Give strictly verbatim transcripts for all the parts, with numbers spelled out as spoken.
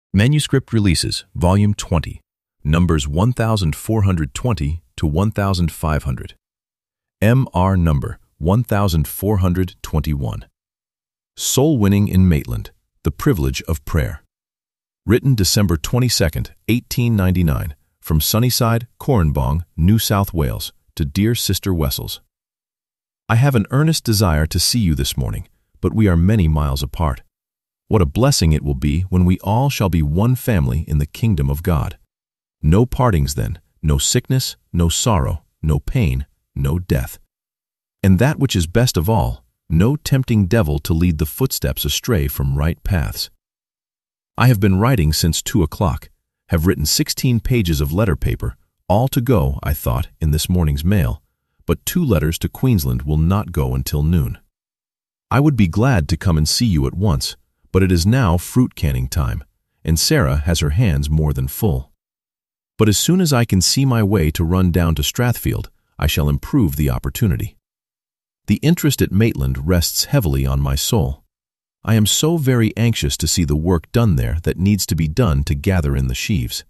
Manuscript Releases, Volume twenty, numbers one thousand four hundred twenty to one thousand five hundred. M R number one thousand four hundred twenty-one. Soul Winning in Maitland, The Privilege of Prayer. Written December twenty-second, eighteen ninety-nine, from Sunnyside, Corranbong, New South Wales, to dear Sister Wessels. I have an earnest desire to see you this morning, but we are many miles apart. What a blessing it will be when we all shall be one family in the kingdom of God. No partings then, no sickness, no sorrow, no pain, no death. And that which is best of all, no tempting devil to lead the footsteps astray from right paths. I have been writing since two o'clock, have written sixteen pages of letter paper, all to go, I thought, in this morning's mail, but two letters to Queensland will not go until noon. I would be glad to come and see you at once, but it is now fruit canning time, and Sarah has her hands more than full. But as soon as I can see my way to run down to Strathfield, I shall improve the opportunity. The interest at Maitland rests heavily on my soul. I am so very anxious to see the work done there that needs to be done to gather in the sheaves.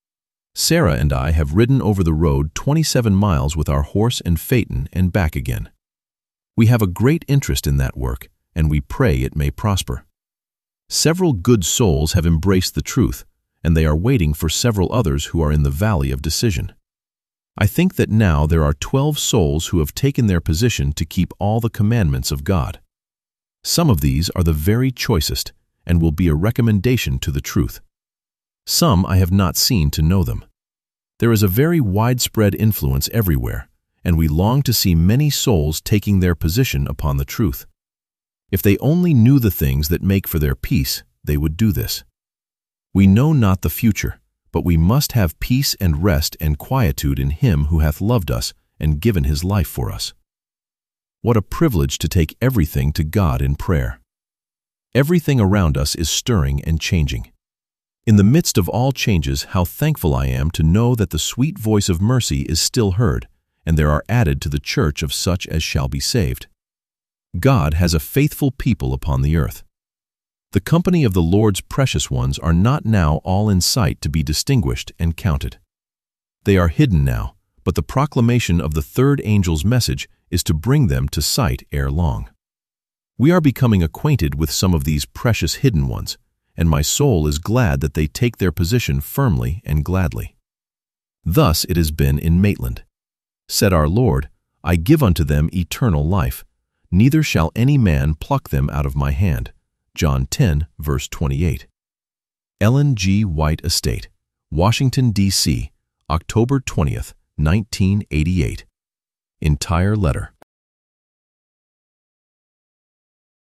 Sarah and I have ridden over the road twenty-seven miles with our horse and phaeton and back again. We have a great interest in that work, and we pray it may prosper. Several good souls have embraced the truth, and they are waiting for several others who are in the valley of decision. I think that now there are twelve souls who have taken their position to keep all the commandments of God. Some of these are the very choicest, and will be a recommendation to the truth. Some I have not seen to know them. There is a very widespread influence everywhere, and we long to see many souls taking their position upon the truth. If they only knew the things that make for their peace, they would do this. We know not the future, but we must have peace and rest and quietude in Him who hath loved us and given His life for us. What a privilege to take everything to God in prayer. Everything around us is stirring and changing. In the midst of all changes, how thankful I am to know that the sweet voice of mercy is still heard, and there are added to the church of such as shall be saved. God has a faithful people upon the earth. The company of the Lord's precious ones are not now all in sight to be distinguished and counted. They are hidden now, but the proclamation of the third angel's message is to bring them to sight ere long. We are becoming acquainted with some of these precious hidden ones, and my soul is glad that they take their position firmly and gladly. Thus it has been in Maitland. Said our Lord, I give unto them eternal life, neither shall any man pluck them out of my hand. John ten, verse twenty-eight. Ellen G. White Estate, Washington, D C, October twentieth, nineteen eighty-eight. Entire letter.